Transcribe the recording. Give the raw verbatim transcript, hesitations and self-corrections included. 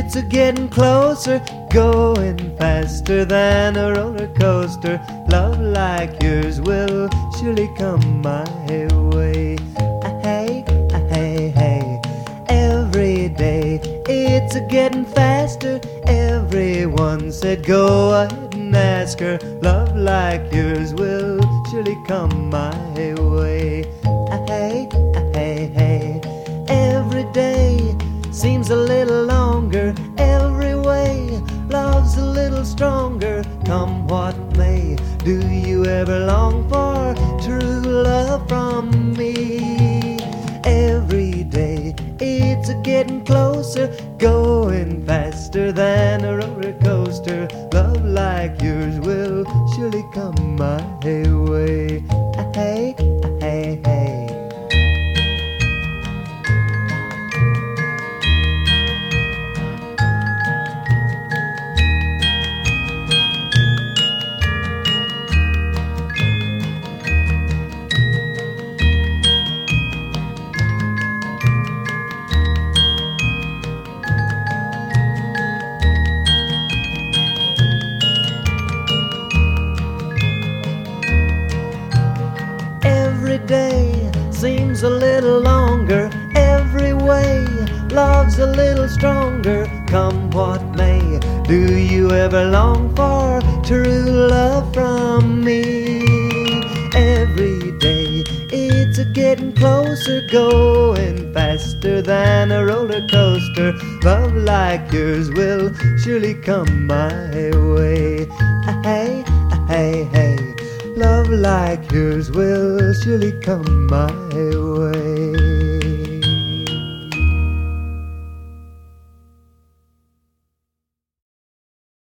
it's a getting closer, going faster than a roller coaster. Love like yours will surely come my way. Hey, hey, hey, every day it's a getting faster. Everyone said go ahead and ask her. Love like yours will surely come my way. Hey, hey, hey, every day seems a little longer. Every way love's a little stronger. Come what may, do you ever long for true love from me? Every day it's a getting closer, going faster than a roller coaster. Love like yours will surely come my way. Hey, hey, hey. Every day seems a little longer. Every way love's a little stronger. Come what may, do you ever long for true love from me? Every day it's a getting closer, going faster than a roller coaster. Love like yours will surely come my way. Hey, hey, hey, love like yours will surely come my way.